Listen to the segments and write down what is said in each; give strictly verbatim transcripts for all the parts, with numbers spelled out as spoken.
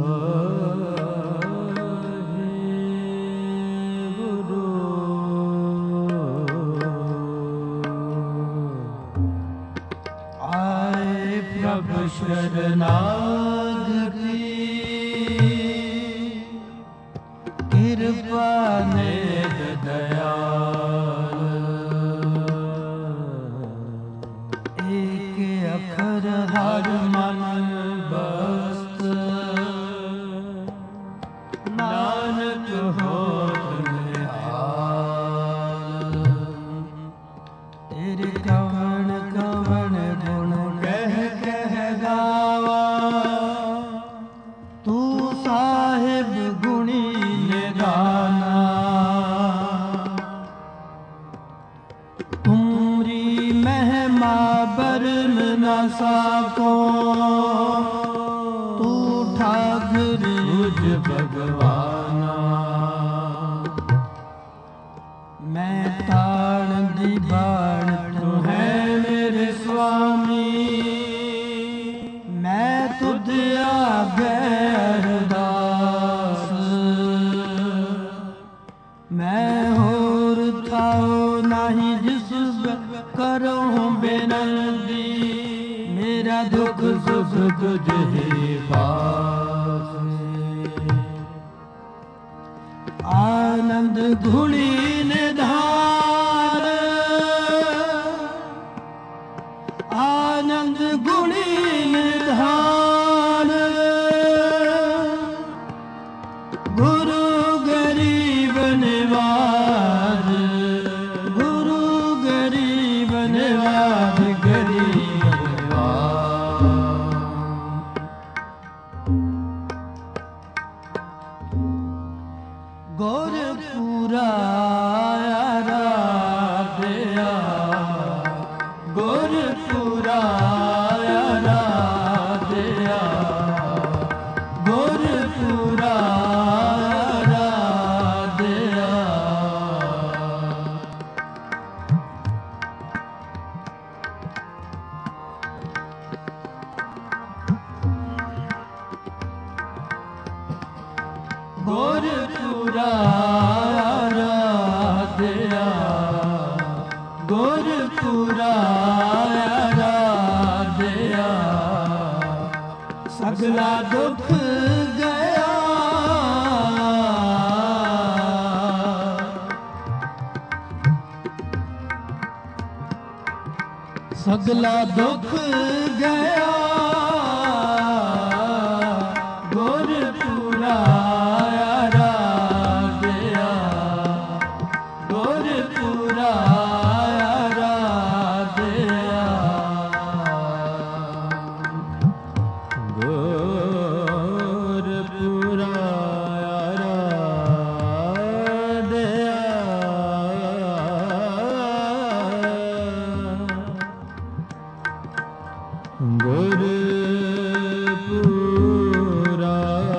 शरणागति कृपा निध दयाल एक अखर हर मन बस्त नानक होत निहाल तेरे कवन कवन गुण कह कह गावा तू साहिब गुणी निदाना तुमरी महिमा बरन न साको तू ठाकुर मुझ भगवाना मैं ताण दी बाण तू है मेरे स्वामी मैं तुझ आगे अरदास मैं होर थाओ नहीं जिस करूं बेनंदी मेरा दुख सुख तुझ ही पास आनंद घुड़ी निधान आनंद गुणी निधान गुरु गरीब निवाज गुरु गरीब निवाज गरीब निवाज गोरखपुरा राधया गोरखपुरा राधया गोरखपुरा राधया गोरखपुरा राधया गोरखपुरा राधया सगला दुख गया सगला दुख गया गोरखपुरा राधया गोरखपुरा राधया गोरखपुरा राधया गोरखपुरा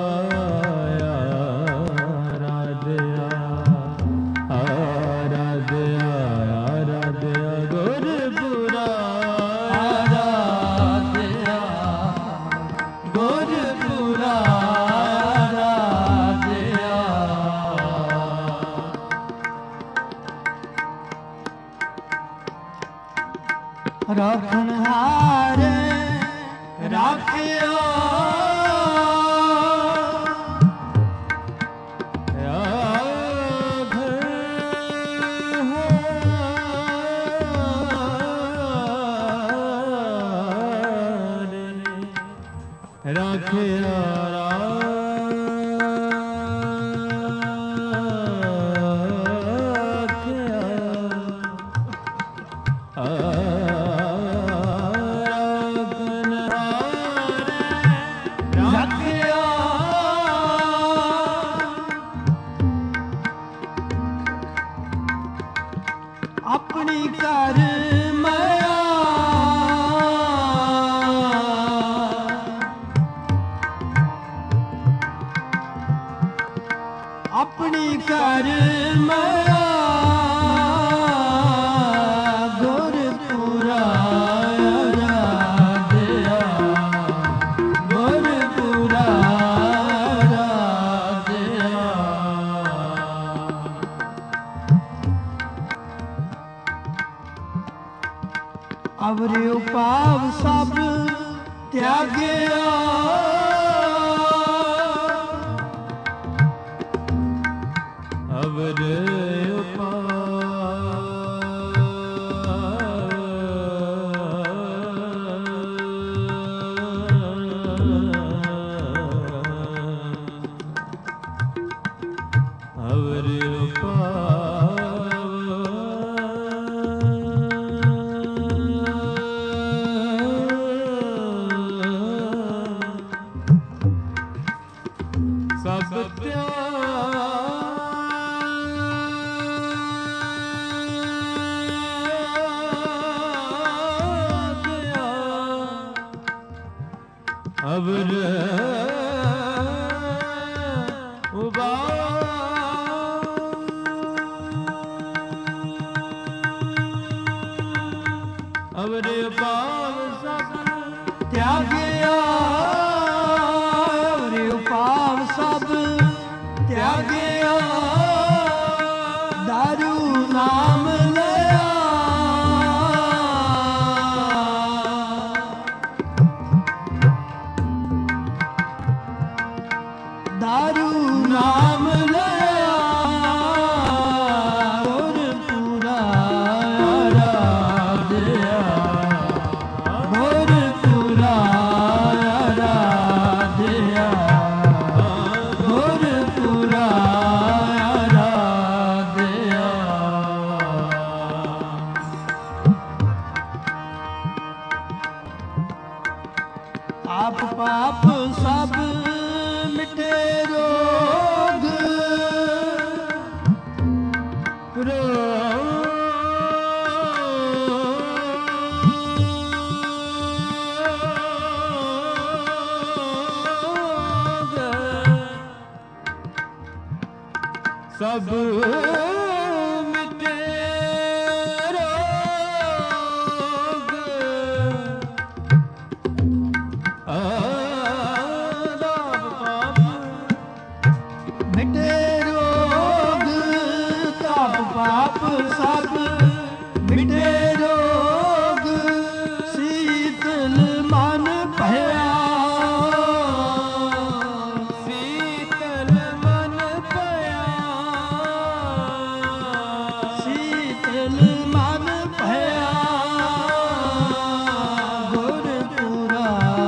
राधया आराधया आराधया गोरखपुरा राधया गोरखपुरा राधया राखन हारे राखियो राखिया अपनी कर माया अपनी कर माया गोरखपुरा राधया गोरखपुरा ਸਭ ਤਿਆਗਿਆ ਅਵਰ ਉਬਾ ਅਵਰ ਉਪਾਵ ਸਭ ਤਿਆਗਿਆ ਅਵਰ ਉਪਾਵ ਸਭ ਤਿਆਗਿਆ ਦਾਰੂ ਨਾਮ ਲਿਆ ਦਾਰੂ ਨਾਮ ਲਿਆ ਗੁਰ ਪੂਰਾ ਆਰਾਧਿਆ ਗੁਰ ਪੂਰਾ ਆਰਾਧਿਆ ਗੁਰ ਪੂਰਾ ਆਰਾਧਿਆ ਆਪ ਪਾਪ ਸਭ ਮਿਟੇ ਰੋਗ ਰੋਗ ਸਭ ਮਿਟੇ ਰੋਗ ਮਿਟੇ ਰੋਗ ਤਾਪ ਪਾਪ ਸਭ ਮਿਟੇ ਰੋਗ ਸੀਤਲ ਮਨ ਭਇਆ ਸੀਤਲ ਮਨ ਭਇਆ ਸੀਤਲ ਮਨ ਭਇਆ ਗੁਰ ਪੂਰਾ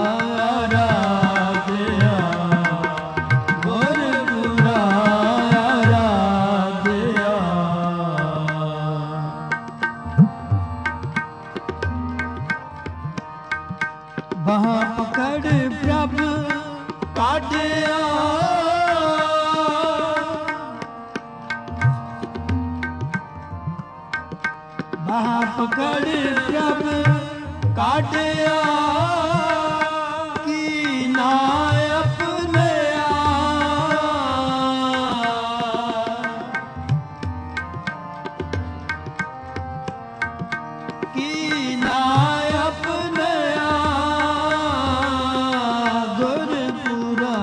ਆਰਾਧਿਆ ਗੁਰ ਪੂਰਾ ਆਰਾਧਿਆ ਬਾਹਾਂ ਪਕੜ ਪ੍ਰਭ ਕਾਢਿਆ ਬਾਹਾਂ ਪਕੜ ਪ੍ਰਭ ਕਾਢਿਆ ਕੀ ਨਾ ਆਪਣਿਆ ਕੀ ਨਾ ਆਪਣਿਆ ਗੁਰ ਪੂਰਾ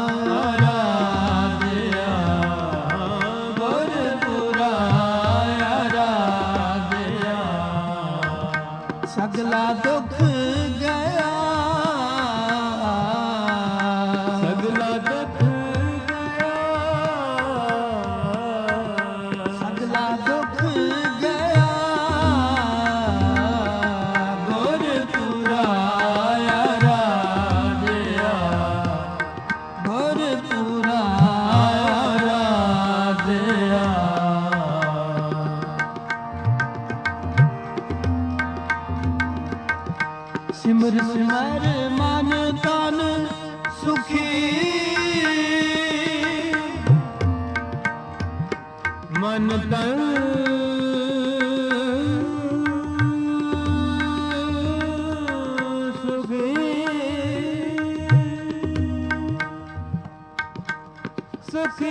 ਆਰਾਧਿਆ ਗੁਰ ਪੂਰਾ ਆਰਾਧਿਆ ਸਗਲਾ ਦੁੱਖ ਗਿਆ ਸਗਲਾ ਦੁੱਖ ਗਿਆ ਸਗਲਾ ਦੁੱਖ ਗਿਆ ਗੁਰ ਪੂਰਾ ਆਰਾਧਿਆ ਗੁਰ ਪੂਰਾ ਆਰਾਧਿਆ ਸਿਮਰ ਸਿਮਰ ਮਨ ਤਨ ਸੁਖੀ ਮਨ ਤਨ ਸੁਖੀ ਸੁਖੀ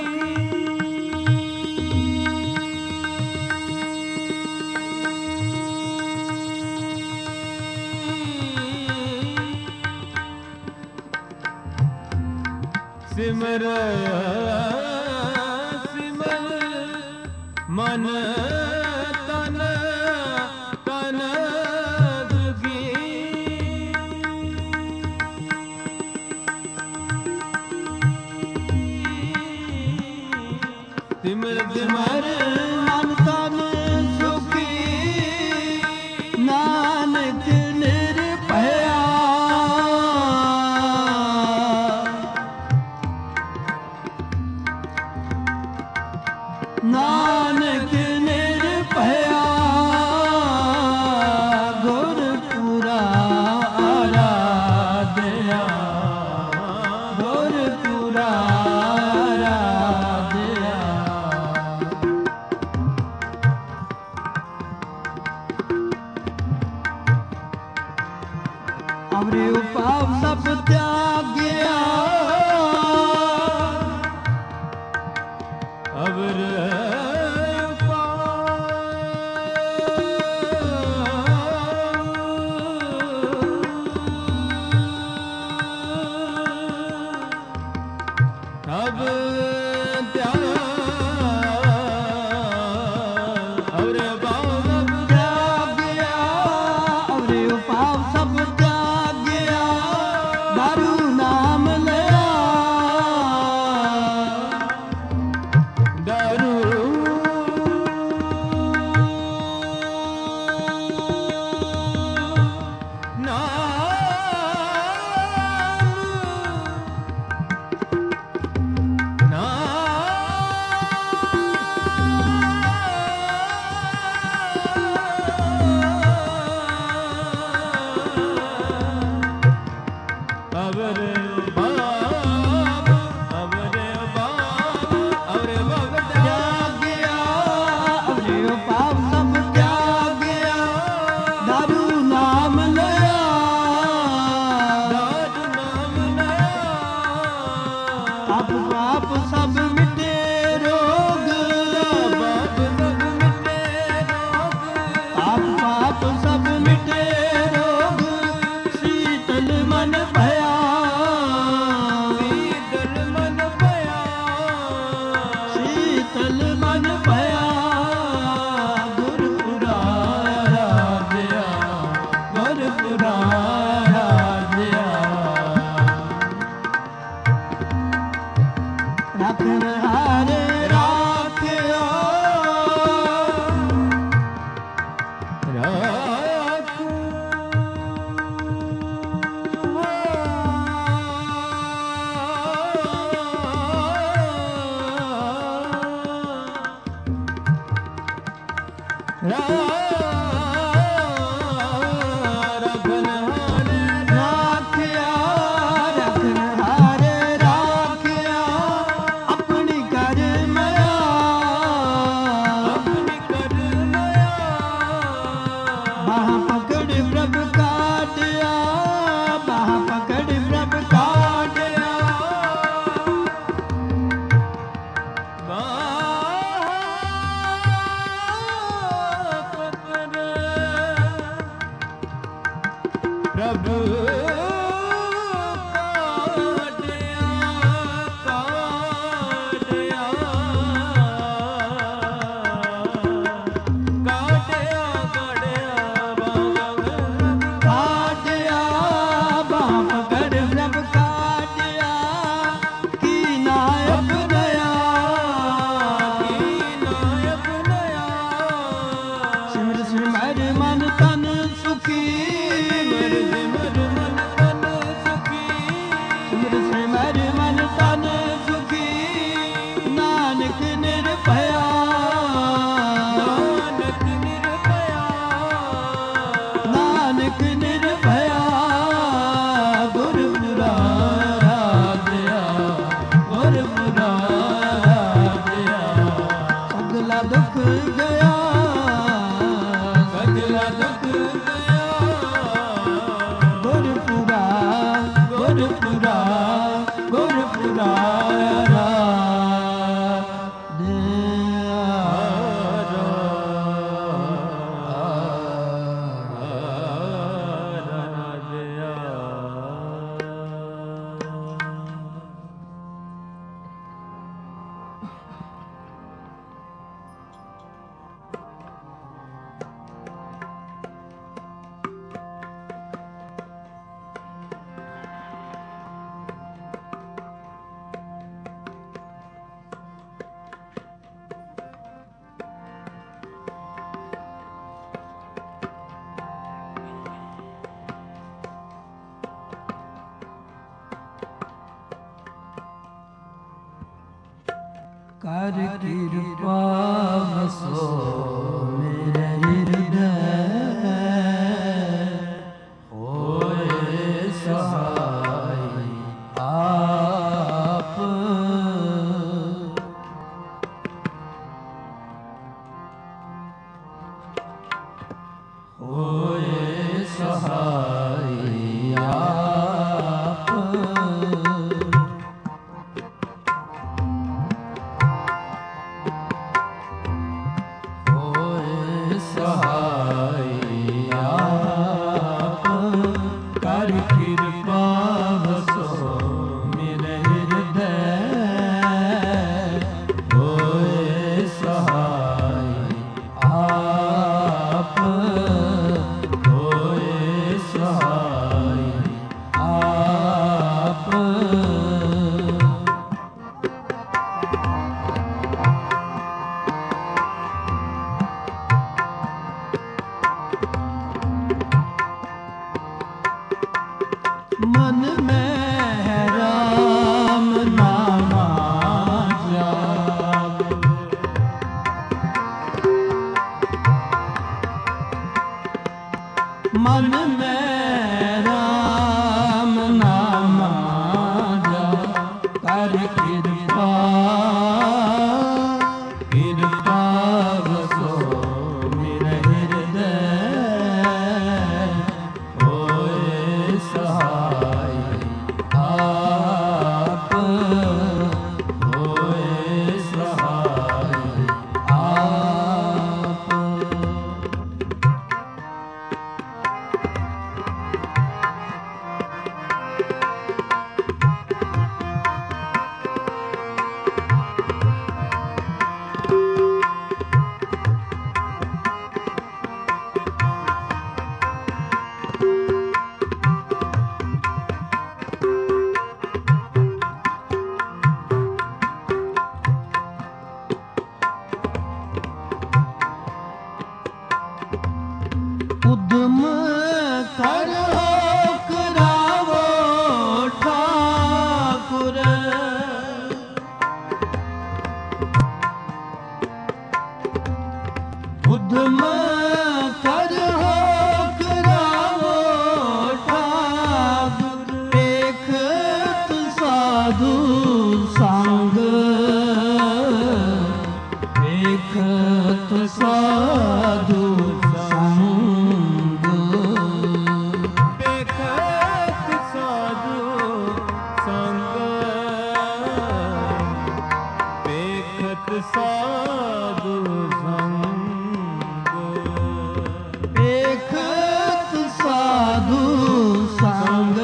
ਸਿਮਰ ਸਿਮਰ ਮਨ ਤਨ ਤਨ ਦੁਖੀ ਸਿਮਰ ਸਿਮਰ ਮਨ ਤਨ ਸੁਖੀ ਨਾਨਕ ਨਿਰਭਇਆ ਨਾਨਕ ਨਿਰਭਇਆ ਗੁਰ ਪੂਰਾ ਆਰਾਧਿਆ ਗੁਰ ਪੂਰਾ ਪ੍ਰਭ ਧਿਆਨ ਅਵਰੇ ਭਾਵ ਸਭ ਤਿਆਗਿਆ ਅਵਰੇ ਉਪਾਵ ਸਭ ਤਿਆਗਿਆ ਦਾਰੂ ਨਾਮ ਲਿਆ ਦਾਰੂ ਕਰ ਕਿਰਪਾ ਵਸੋ ਮੇਰੇ ਹਿਰਦੈ ਹੋਏ ਸਹਾਈ ਆਪ ਹੋਏ ਸਹਾਈ ਆਪ ਹੋਏ ਸਹਾਈ कृपा कृपा बसो मेरे हृदय होए सहाय आप होए सहाय आप। उद्यम करो करावो ठाकुर उद्यम करो करावो ठाकुर देखत साधु संग देखत साधु साधु संग देखत साधु संग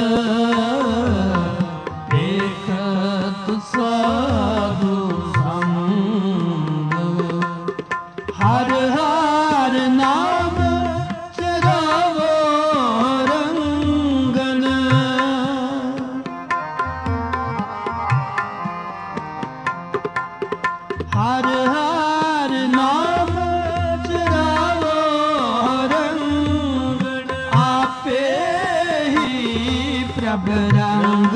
देखत साधु संग हर हर नाम चरावो रंगन हर हर नाम चरावो रंग आपे ही प्रभ रंग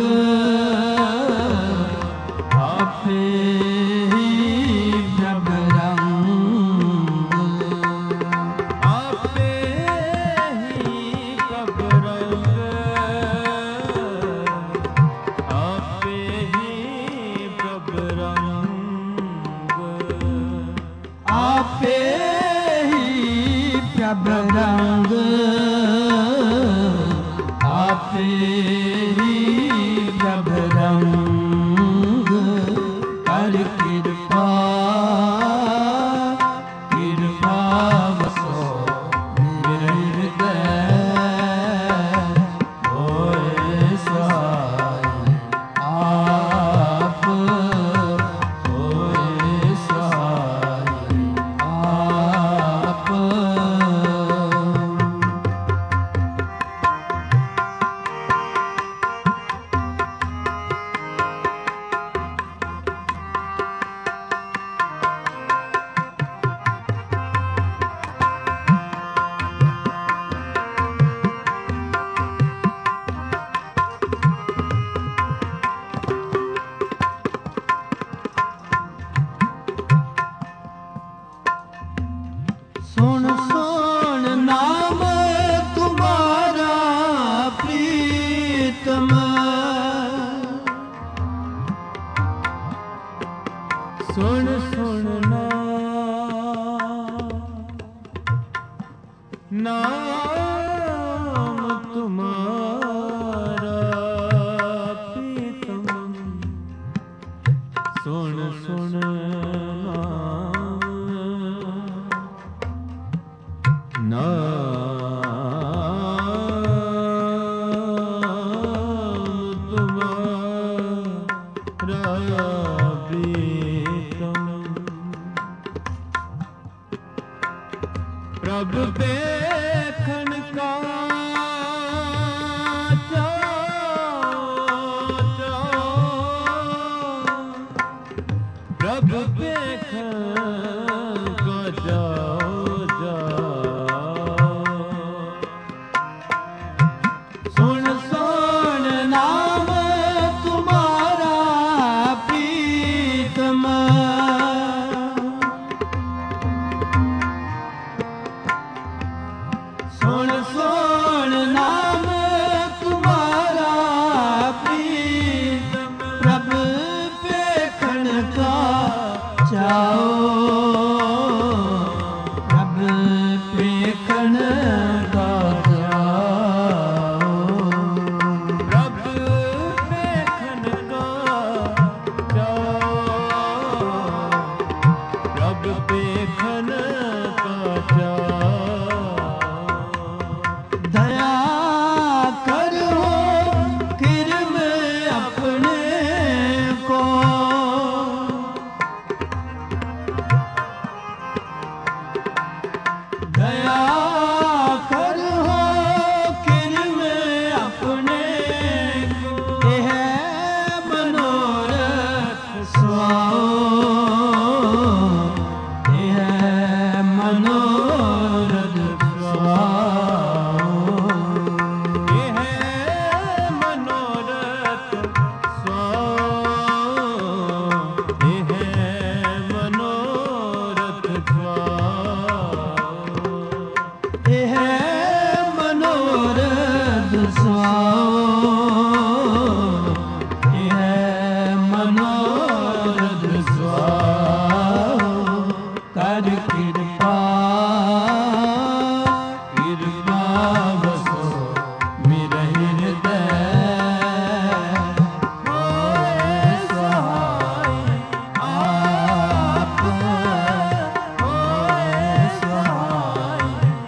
आपे ही प्रभ रंग आपे ही प्रभ रंग आपे ही प्रभ रंग आपे ही प्रभ रंग आपे ही प्रभ रंग कर कृपा कृपा बसो मेरे हृदय होए सहाय आप होए सहाय आप। सुन सुन नाम तुम्हारा प्रीतम सुन सुन नाम नाम तुम्हारा प्रीतम सुन सुन प्रभु देखन का जाओ जाओ प्रभु देखन का जाओ जाओ सुन सुन नाम तुम्हारा प्रीतम जाओ रब पेखन का जाओ रब पेखन का जाओ रब पेखन का जाओ दया करो किरम अपने को दया करो किरम अपने को यह मनोरथ सुआओ यह मनोरथ सुआओ यह मनोरथ सुआओ यह मनोरथ सुआओ यह मनोरथ सुआओ यह मनोरथ सुआओ कर कृपा कृपा बसो मेरे हृदय होए सहाय आप होए सहाय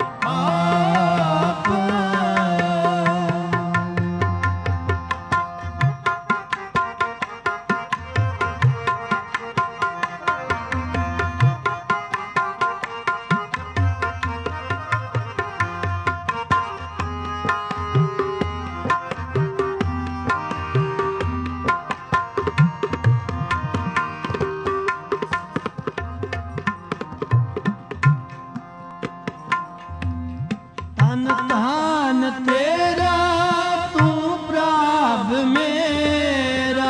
आप तन तान तेरा तू प्राभ मेरा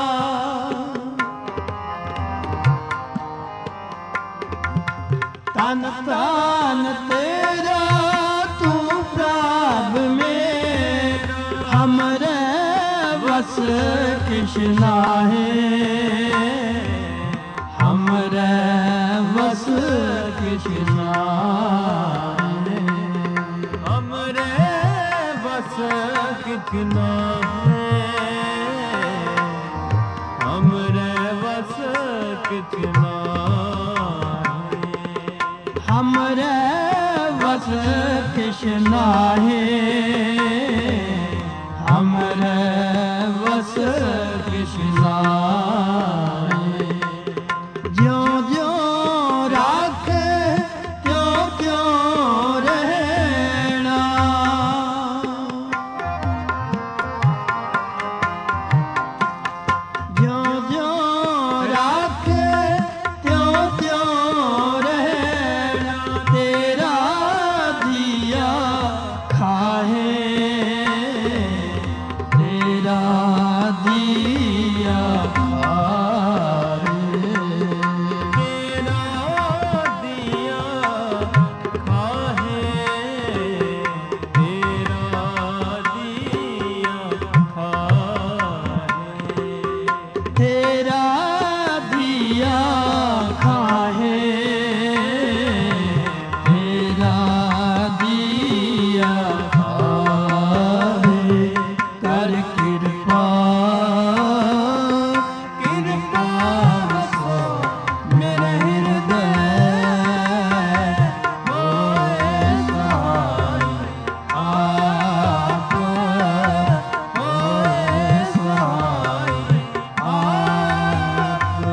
तन तान तेरा तू प्राभ मेरा हमरे बस कृष्णा है हमरे बस कृष्णा है हमरे बस कितना है हमरे बस कितना है हमरे बस कृष्णा है हमरे बस कृष्णा है ज्यों ज्यों राखे त्यों त्यों रहना ज्यों ज्यों राखे त्यों त्यों रहना तेरा दिया खाए तेरा दिया खाए तेरा दिया खाए तेरा दिया खाए तेरा दिया खाए तेरा दिया खाए कर कृपा कृपा बसो मेरे हृदय होए सहाय आप होए सहाय आप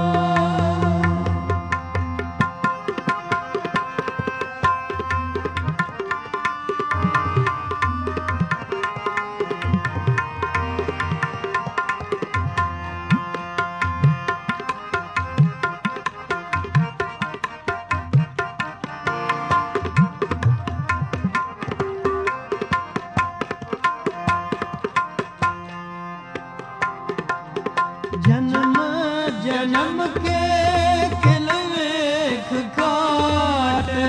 जन्म जन्म के खिलवेख काटे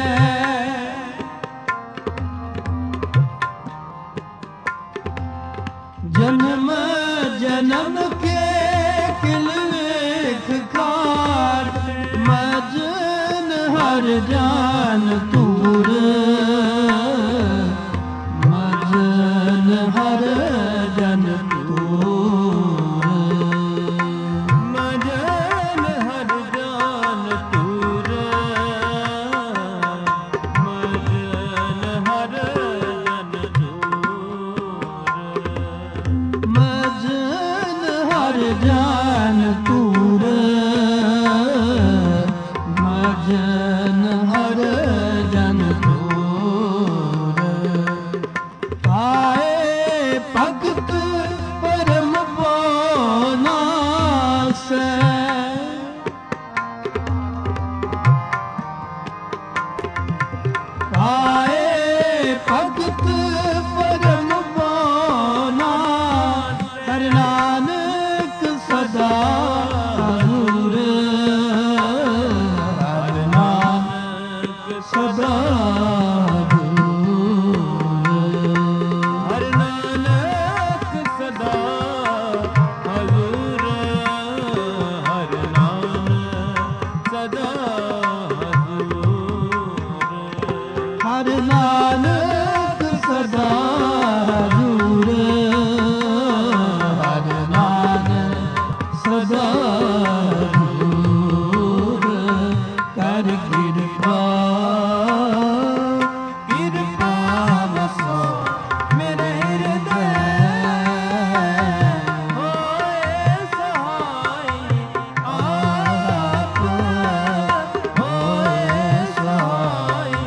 जन्म जन्म के खिलवेख काटे मैं हर जान तूर मजन हर जन तूर मजन हर जान तूर मजन हर जन तूर मजन हर जान तूर मजन हर जन तूर पाए भगत परम नास पाए भगत परम नास हर नानक सदा हजूर हर नानक सदा हर नानक सदा हजूर हर नानक सदा हजूर हर नानक सदा हजूर हर नानक सदा हजूर कर कृपा कृपा वसो मेरे हृदय होए सहाय आप होए सहाय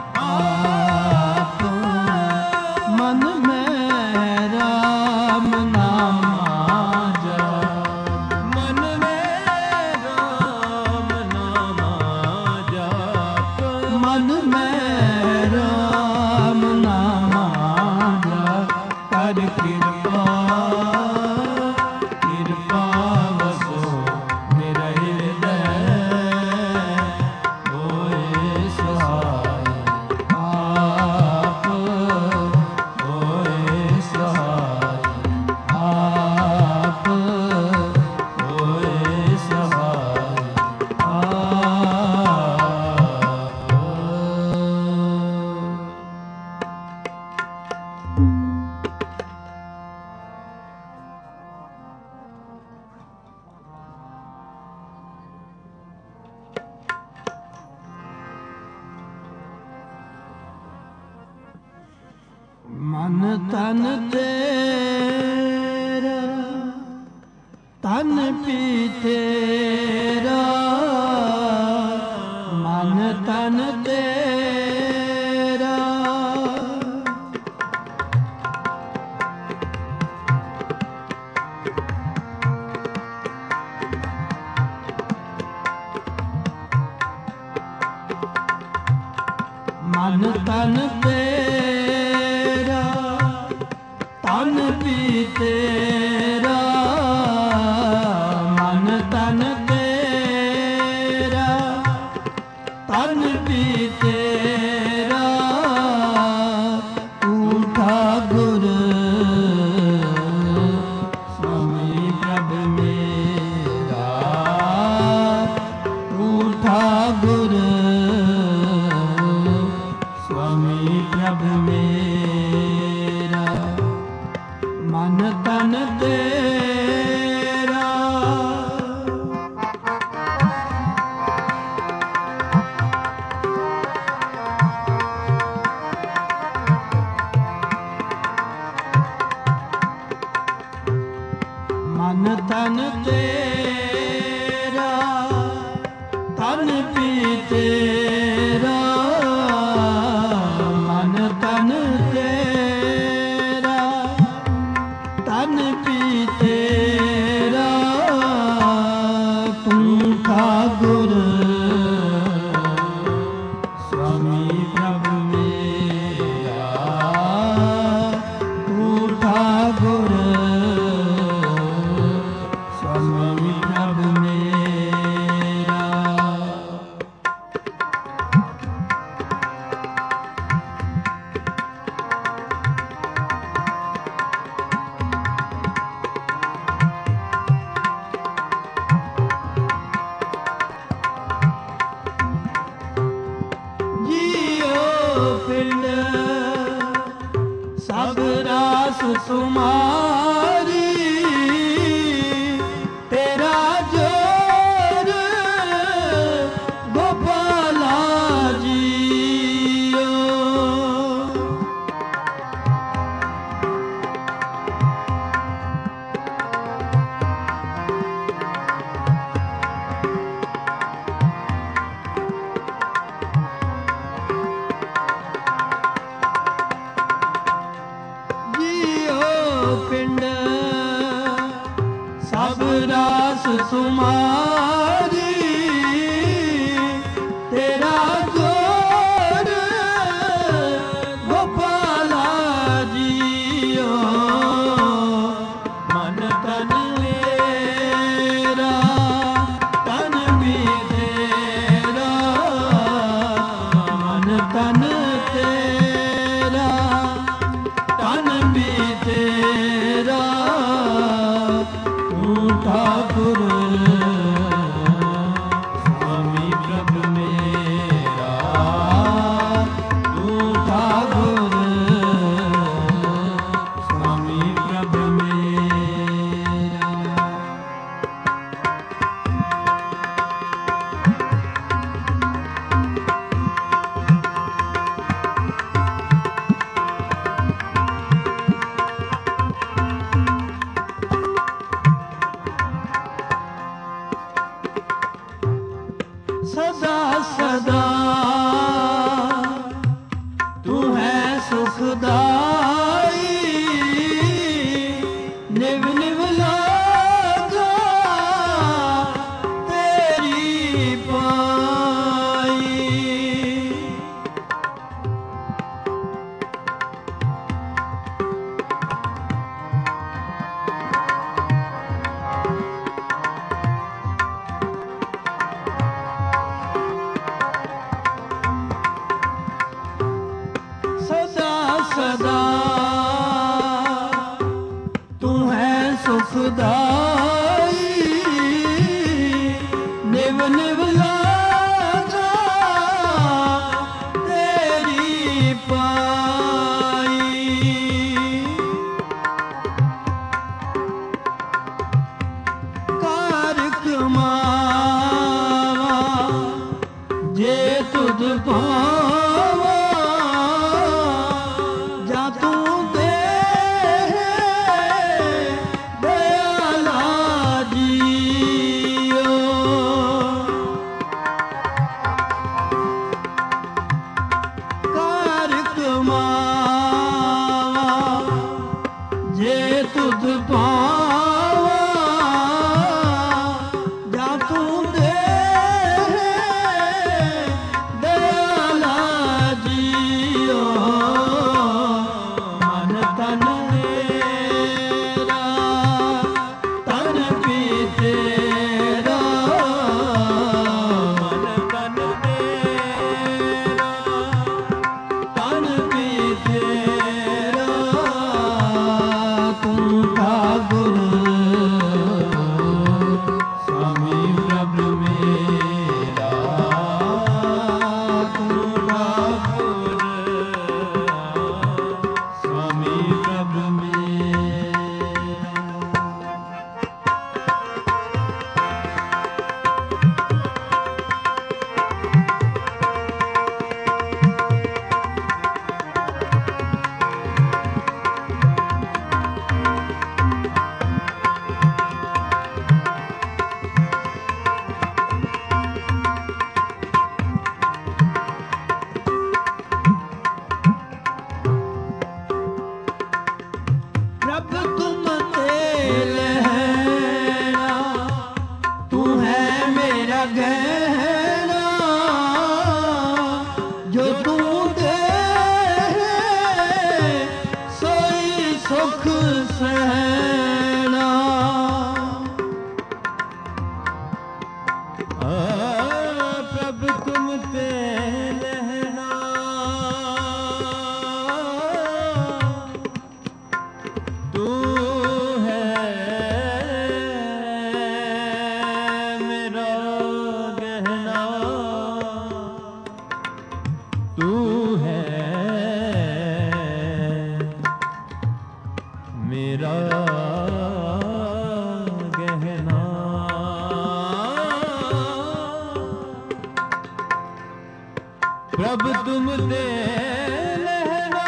आप मन में राम नाम जा मन में राम नाम जाप मन में राम नाम जाप कर कृपा कृपा वसो मेरा हृदय होए सहाय आप होए सहाय आप होए सहाय मन तन तेरा तन पी तेरा मन तन तेरा मन तन तेरा तन पी तेरा मन तन तेरा तन पी तेरा उठा गुर स्वामी प्रभ मेरा उठा गुर स्वामी प्रभ मेरा मन तन तेरा मन तन तेरा तन पी तेरा मन तन तेरा तन पी तेरा तू ठाकुर स्वामी प्रभु मेरा तू ठाकुर स्वामी प्रभु मेरा सुमारी तेरा जोर गोपाला जियो। पिंड सब रास सुमारी तेरा जोर गोपाला जियो। मन तन मेरा तन भी तेरा, मन तन तेरा तन भी तेरा, तू ठाकुर स्वामी प्रभु मेरा, तू ठाकुर स्वामी प्रभु मेरा। सदा सदा तू है सुखदाई, निव निव लागा तेरी पाई। सदा सदा तू है सुखदाई, निव निव लागा तेरी पाई। कार कमावा जे तुझ पावा, जा तू दे दयाला जियो। कार कमावा जे तुझ पावा, जा तू दे दयाला जियो। मन तन मेरा तन भी तेरा, मन तन मेरा तन भी तेरा, तू ठाकुर स्वामी प्रभु मेरा, तू ठाकुर स्वामी प्रभु मेरा। प्रभु तुम तेल है, तू है मेरा गहना, जो तू दे सोई सुख सहना। आ, प्रभु तुम तेल है, तू है मेरा गहना, तू है प्रभ तुम दे लहरा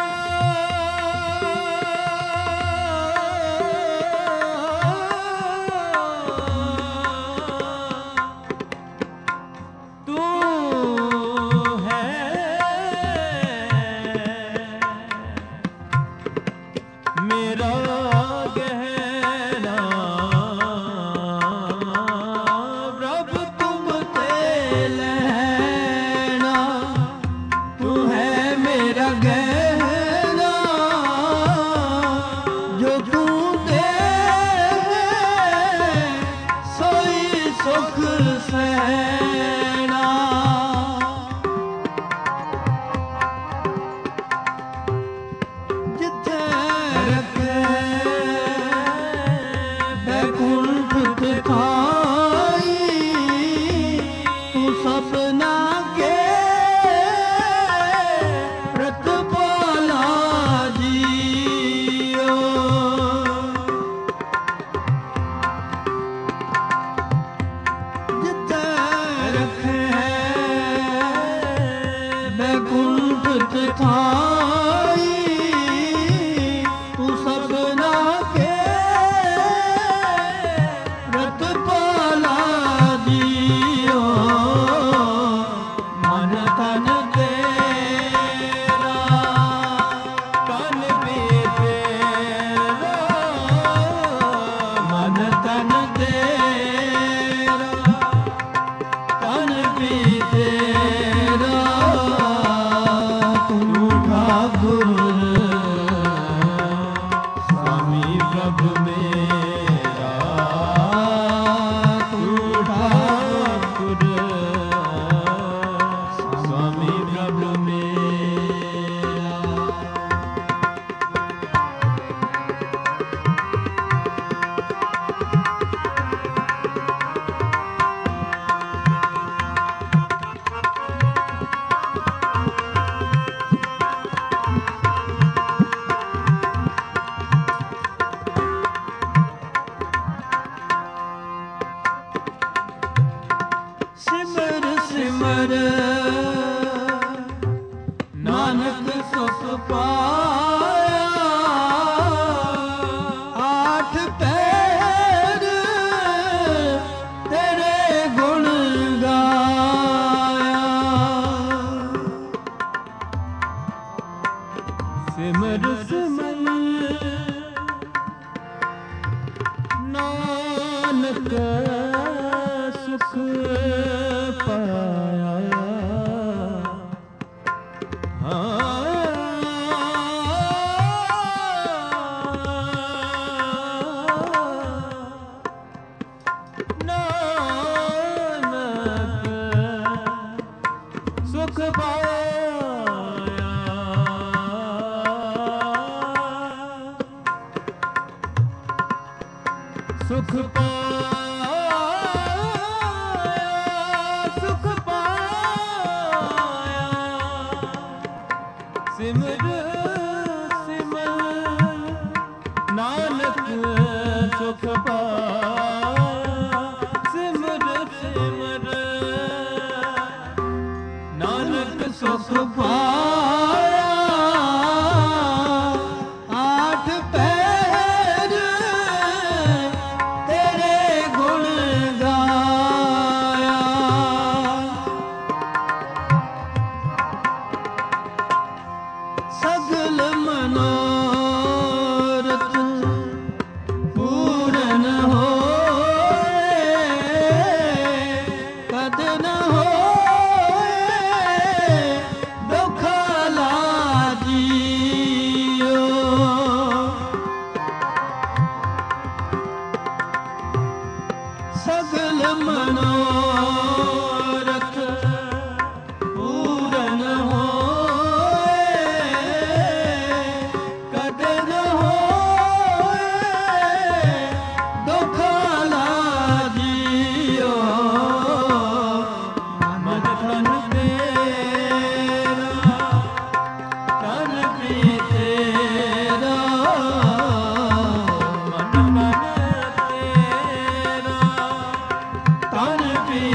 तू है मेरा गहना प्रभ तुम दे लहरा तू है मेरा गहना जो तू दे सोई सुख सहना जिथे रखे बैकुंठ दिखाई तू सपना के प्रतिपाला जियो जिथे रखे बैकुंठ दिखाई तू सपना के प्रतिपाला जियो मन तन तेरा तन भी तेरा मन तन तेरा तन भी तेरा तू ठाकुर स्वामी प्रभु मेरा तू ठाकुर स्वामी प्रभु मेरा सिमर सिमर नानक सुख पाया आठ पैर तेरे गुण गाया सिमर सिमर नानक सुख पाया नानक सुख पाया सुख पाया सुख पाया सिमर सिमर नानक सुख पाया सिमर सिमर नानक सुख पाया आठ पैर तेरे गुण गाया सगल मनोरथ पूरन होए कद न होए दुख लाजियो सगल मनोरथ पूरन होए कद न होए दुख लाजियो मन तन तेरा तन भी तेरा मन तन तेरा तन भी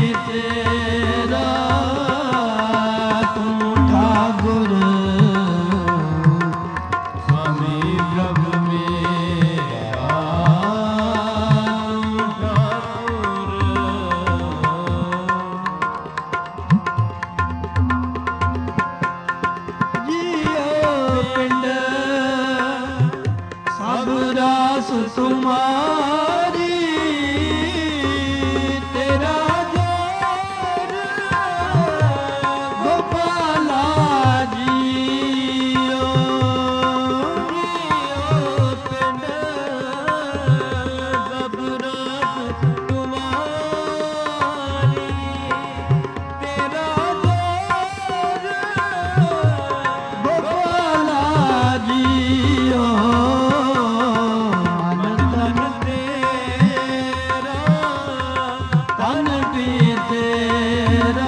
तन भी तेरा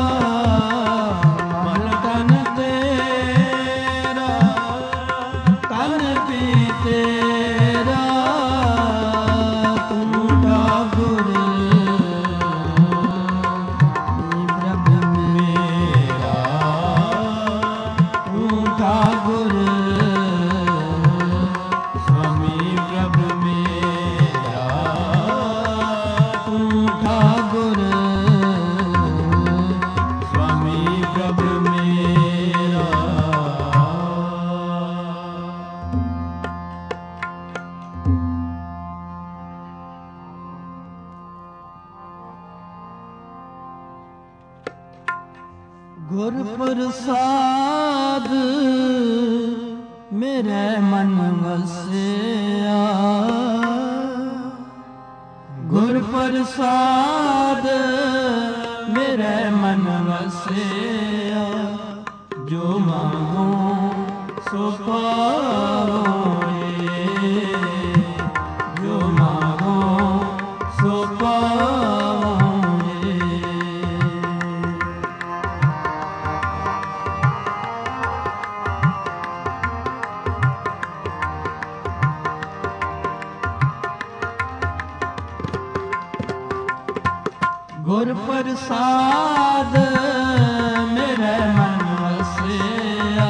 मन तन तेरा तन भी तेरा तू ठाकुर प्रभु मेरा तू ठाकुर स्वामी प्रभु मेरा तू ठाकुर स्वामी प्रभु मेरा। गुर प्रसाद मेरे मन वसिया गुर प्रसाद मेरे मन वसिया जो मांगो सो पाओगे जो मांगो सो पाओगे। गुर प्रसाद मेरे मन वसिया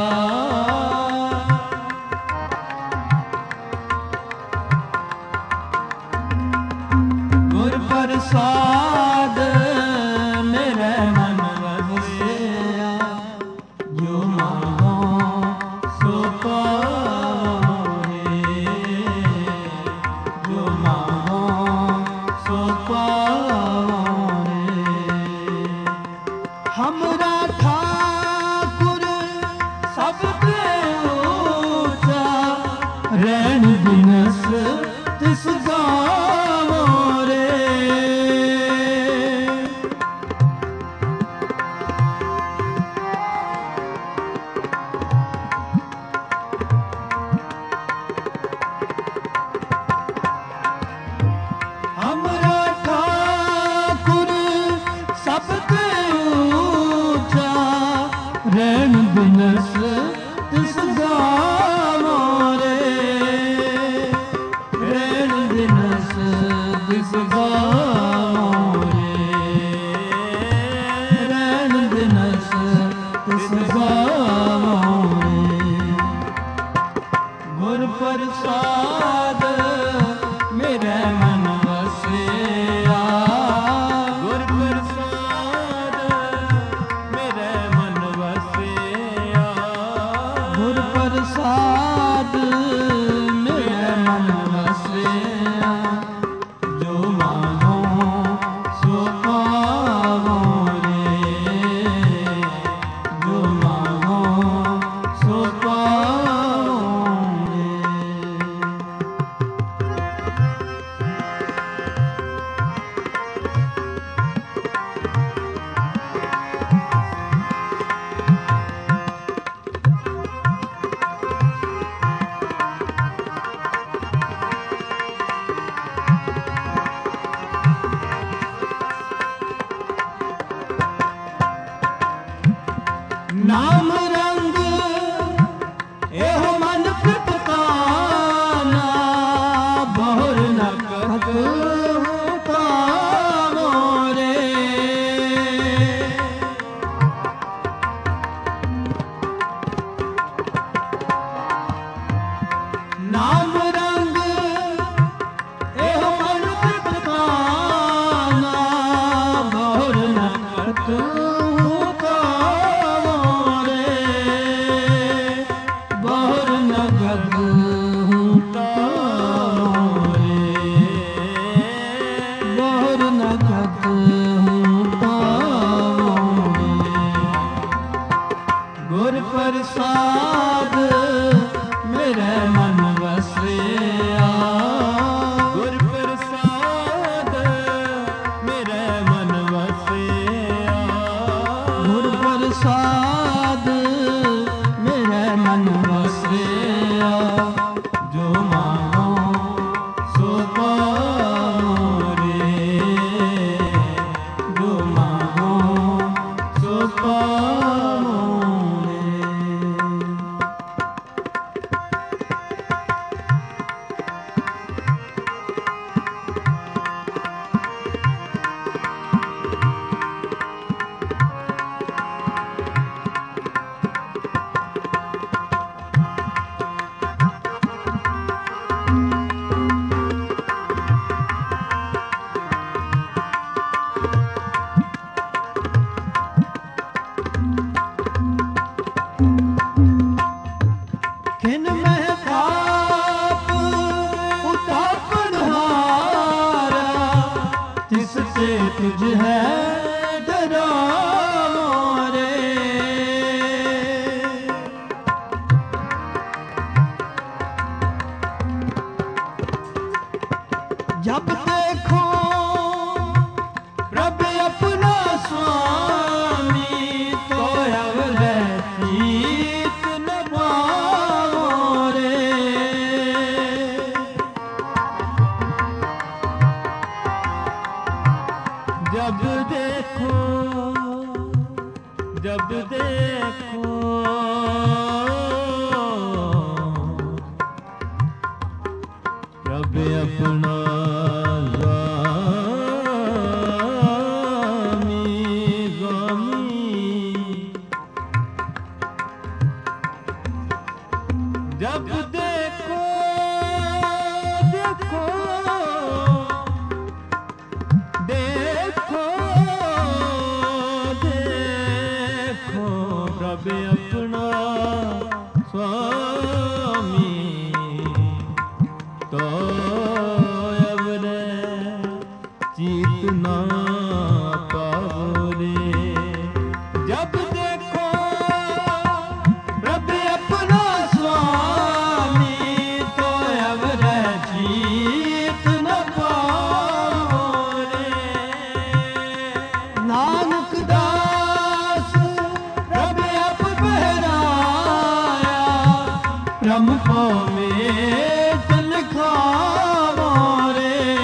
गुर प्रसाद मेरे मन वसिया जो मांगो सो पाओगे जो मांगो सो पाओगे। हमरा ठाकुर सबके ऊंचा रैन दिनस तिस गावो रे हमरा ठाकुर सबके ऊंचा रैन दिनस तिस गावो रे रैन दिनस तिस गावो रे रैन दिनस तिस गावो रे। गुर प्रसाद मेरे मन वसिया गुर प्रसाद मेरे मन वसिया गुर प्रसाद मेरे मन वसिया जो मांगो सो पाओगे जो मांगो सो पाओगे। नाम रंग एहो मन कृपकाना बहुर न कहत कामो रे नाम रंग एहो मन कृपकाना बहुर न कहत कामो रे। अपना स्वामी तो अवरे चीत न पावो रे। जब देखो जब देखो जब अपना जब देखो देखो देखो देखो प्रभ अपना स्वामी तो अवरे चीत ना पावो रे। जब देखो प्रभ अपना ब्रह्म को मेट लिखावो रे।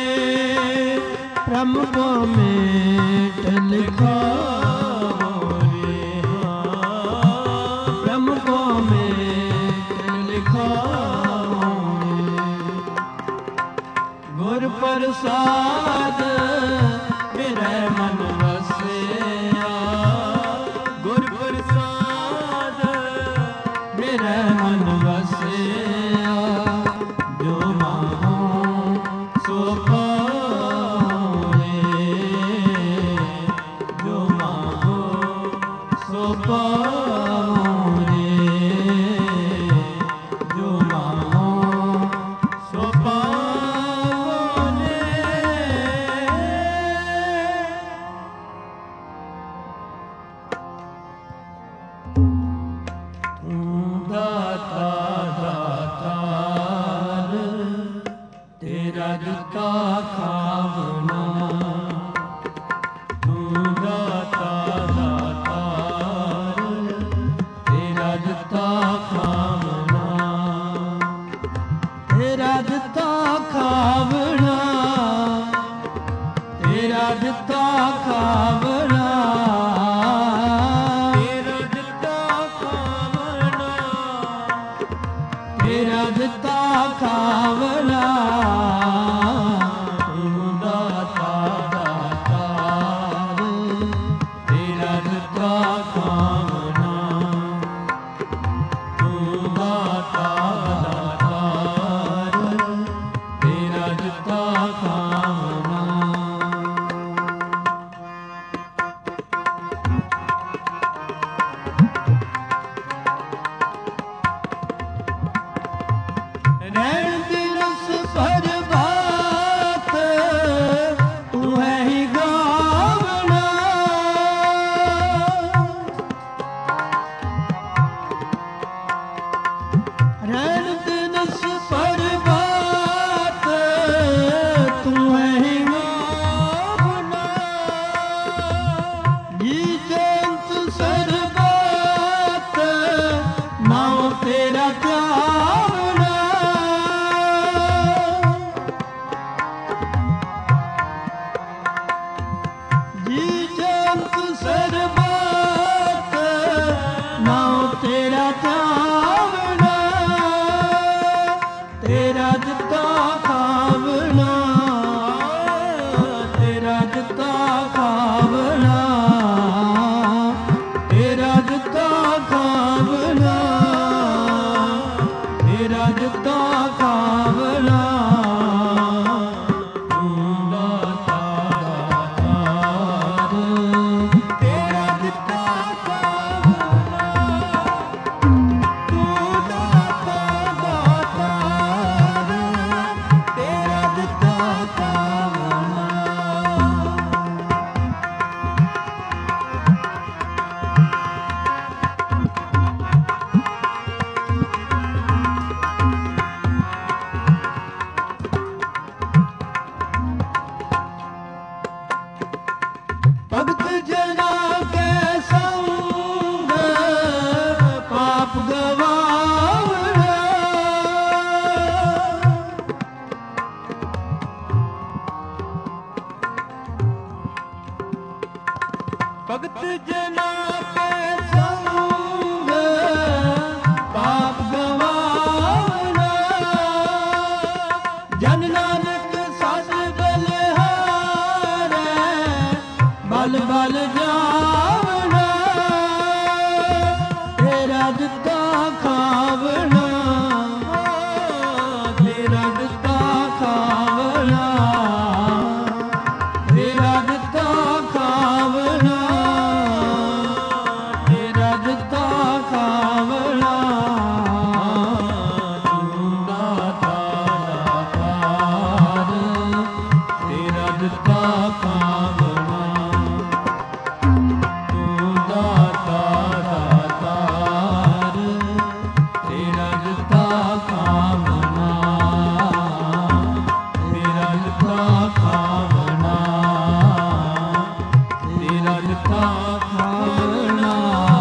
ब्रह्म को मेट लिखावो रे। ब्रह्म को मेट लिखावो रे। गुर प्रसाद मेरे मन वसिया। गुर प्रसाद मेरे मन वसिया। जो माहो सो पाओ रे। जो माहो सो पाओ रे। जो माहो सो पाओ रे। दाता दातार तेरा दिता खावना। तू दाता दातार तेरा दिता खावना। तेरा दिता खावना। तेरा दिता खावना। तेरा दिता खावना। तू दाता दातार तेरा दिता खावना। तू दाता दातार तेरा दिता खावना। रैन दिलस भर बात तू है ही गावना। रैन दिलस भर बात तू है ही गावना। जी जंत सर बात नाम तेरा त्यावना। जी जंत सरबत नाम तेरा त्यावना। तेरा दिता खावना। तेरा दिता खावना। तेरा दिता खावना। तेरा दिता खावना। ਭਗਤ ਜਨਾ ਕੇ ਸੰਗ ਪਾਪ ਗਵਾਵਣਾ, ਜਨ ਨਾਨਕ ਸਦ ਬਲਿਹਾਰੈ ਬਲ ਬਲ ਜਾਵਣਾ, ਤੇਰਾ ਦਿੱਤਾ ਖਾਵਣਾ, ਤੇਰਾ ਦਿੱਤਾ ਖਾਵਣਾ, ਤੇਰਾ ਦਿੱਤਾ ਖਾਵਣਾ, ਤੇਰਾ ਦਿੱਤਾ ਖਾਵਣਾ, ਤੂੰ ਦਾਤਾ ਦਾਤਾਰ, ਤੇਰਾ ਦਿੱਤਾ ਖਾਵਣਾ, ਤੂੰ ਦਾਤਾ ਦਾਤਾਰ, ਤੇਰਾ ਦਿੱਤਾ ਖਾਵਣਾ, ਤੇਰਾ ਦਿੱਤਾ ਖਾਵਣਾ, ਤੇਰਾ ਦਿੱਤਾ ਖਾਵਣਾ।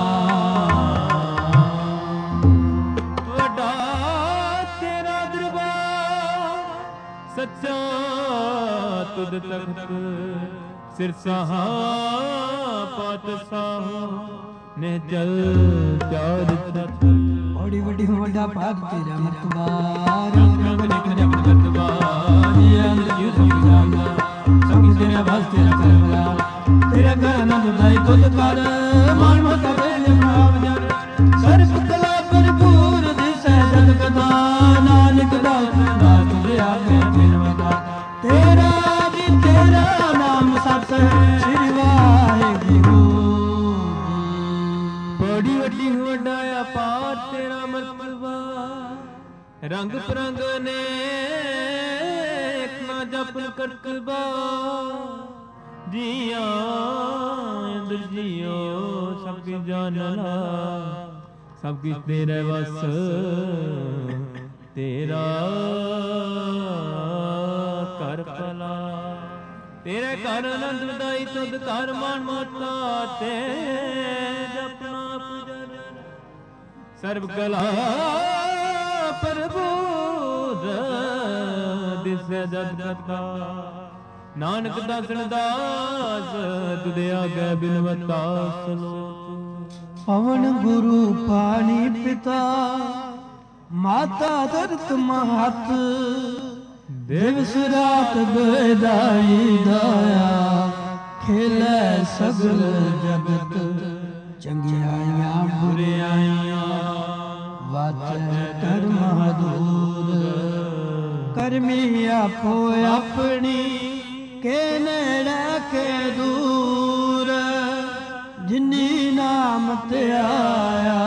ਵੱਡਾ ਤੇਰਾ ਦਰਬਾਰ ਸੱਚਾ ਤੁਧ ਤਖਤ, ਸਿਰਸਾਹਾ ਪਾਤਸ਼ਾਹ ਨਿਹਚਲ ਚਾਰ ਤਤ। ਬੜੀ ਵੱਡੀ ਵੱਡਾ ਭਾਗ ਤੇਰਾ ਮਰਤਬਾ, ਰੰਗ ਰੰਗ ਨਿਕ ਨਿਕ ਮਰਤਬਾ, ਜੀ ਅੰਦਰ ਜੀ ਸਭ ਜਾਗਾ, ਸਭ ਤੇਰਾ ਬਸ ਤੇਰਾ ਕਰਮਲਾ, ਤੇਰਾ ਘਰ ਆਨੰਦ ਦਾਈ ਤੁਧ ਕਰ, ਮਾਨ ਮਤਾ ਬੇਲੇ ਭਾਵ ਜਨ, ਸਰਬ ਕਲਾ ਭਰਪੂਰ ਦਿਸੈ ਜਗ ਕਥਾ, ਨਾਨਕ ਦਾਸ ਦਾਸ ਤੁਝ ਆਗੇ ਬਿਨਵਤਾ, ਤੇਰਾ ਜੀ ਤੇਰਾ ਨਾਮ ਸਤ ਹੈ, ਸ੍ਰੀ ਵਾਹਿਗੁਰੂ। ਬੜੀ ਵੱਡੀ ਵੱਡਾ ਅਪਾਰ ਤੇਰਾ ਮਰਤਬਾ, ਰੰਗ ਪ੍ਰੰਗ ਨੇ ਨਾ ਜਪਨ ਕਰਤਬਾ, ਜੀਆਂ ਅੰਦਰ ਜੀਓ ਸਭ ਕੀ ਜਾਣਨਾ, ਸਭ ਕੀ ਤੇਰੇ ਵਸ, ਤੇਰਾ ਕਰ ਭਲਾ, ਤੇਰੇ ਘਰ ਆਨੰਦ ਦਾਈ ਤੁਧ ਘਰ ਮਾਨ ਮਾਤਾ, ਤੇ ਜਪਨਾ ਪੂਜਨ ਸਰਬ ਕਲਾ ਪ੍ਰਭੂਰ ਦਿਸੈ ਜਗ ਕਥਾ, ਨਾਨਕ ਦਾਸਨ ਦਾਸ ਤੁਧ ਆਗੇ ਬਿਨਵਤਾ ਸਲੋਕ। ਪਵਨ ਗੁਰੂ ਪਾਣੀ ਪਿਤਾ, ਮਾਤਾ ਧਰਤ ਮਹਤ, ਦਿਵਸ ਰਾਤ ਬੇਦਾਈ ਦਾਇਆ, ਖੇਲੇ ਸਗਲ ਜਗਤ, ਚੰਗਿਆਈਆਂ ਬੁਰਿਆਈਆਂ, ਵਾਚੈ ਧਰਮ ਹਦੂਰ, ਕਰਮੀ ਆਪੋ ਆਪਣੀ, ਕੇ ਨੇੜੇ ਕੇ ਦੂਰ, ਜਿਨੀ ਨਾਮ ਤੇ ਆਇਆ,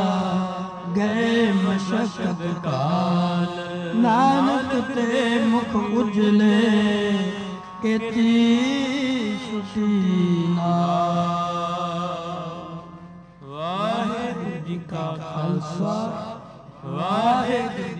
ਗਏ ਮਸ਼ਕਤ ਕਾਲ, ਨਾਨਕ ਤੇ ਮੁਖ ਉਜਲੇ, ਕੀਤੀ ਸੁਖੀ ਨਾਮ। ਵਾਹਿਗੁਰੂ ਜੀ ਕਾ ਖਾਲਸਾ, ਵਾਹਿਗੁਰੂ